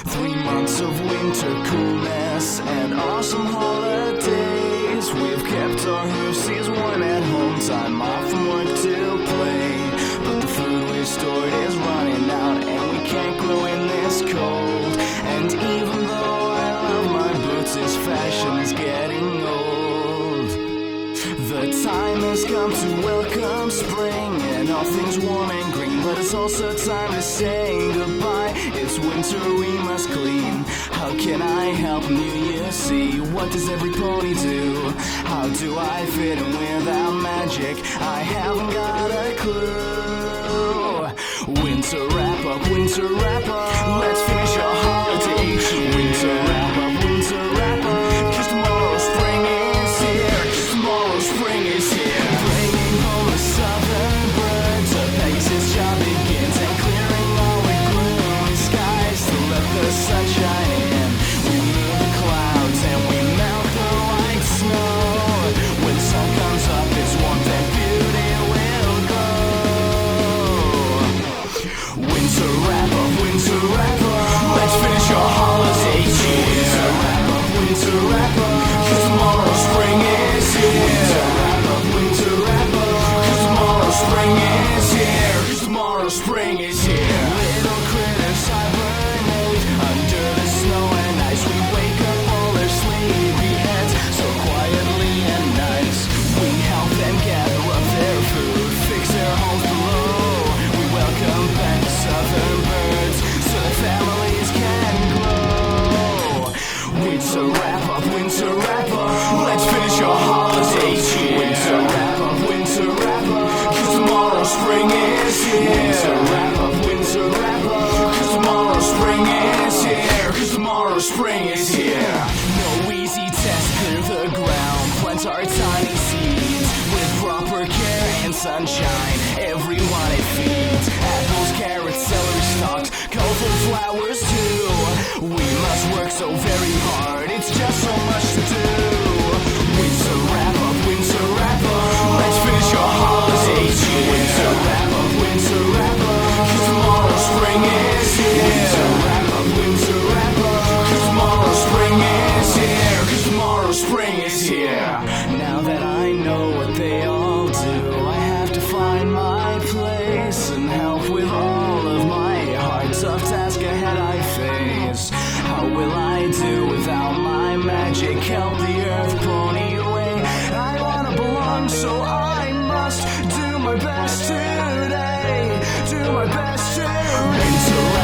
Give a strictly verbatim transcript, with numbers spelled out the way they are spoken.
Three months of winter coolness and awesome holidays. We've kept our hoosies warm at home, time off from work to play. But the food we stored is running out and we can't grow in this cold. And even though I love my boots, this fashion is getting old. The time has come to welcome spring and all things warm and green, but it's also time to say goodbye. It's winter, we must clean. How can I help New Year see? What does every pony do? How do I fit in without magic? I haven't got a clue. Winter wrap up, winter wrap up. Let's finish our holiday cheer. Winter wrap up, winter wrap up. 'Cause tomorrow spring is here. 'Cause tomorrow spring is here. Bringing home the southern birds. A Pegasus job begins and clearing all the gloomy skies to let the sunshine in. We move the clouds and we melt the white snow. When the sun comes up, its warmth and beauty will glow. Winter wrap up, winter wrap up. Let's finish our holiday cheer. Winter wrap up, winter wrap up. 'Cause tomorrow spring is here. Winter wrap up, winter wrap up. 'Cause tomorrow spring is here. 'Cause tomorrow spring is here. Little critters hibernate under the snow and ice. We wake up all their sleepy heads so quietly and nice. We help them gather up their food, fix their homes below. We welcome back southern birds so their families can grow. Winter wrap up, winter wrap up. Let's finish our holiday cheer. Winter wrap up, winter wrap up. 'Cause tomorrow spring is here. Winter wrap up, winter wrap up. 'Cause tomorrow spring is here. 'Cause tomorrow spring is here. No easy test, clear the ground. Plant our tiny seeds with proper care and sunshine. Everyone it feeds. Apples, carrots, celery stalks, colorful flowers too. We must work so very hard. It's just so much to do. Winter wrap up, winter wrap up. Let's finish our holiday cheer. Winter wrap up, winter wrap up. 'Cause tomorrow spring is here. Winter wrap up, winter wrap up. 'Cause tomorrow spring is here. 'Cause tomorrow spring is here. Now that I know what they all do, I have to find my place and help with all of my hard, tough task ahead I face. How will I do without my magic? Help the earth pony away. I wanna belong, so I must do my best today. Do my best to winter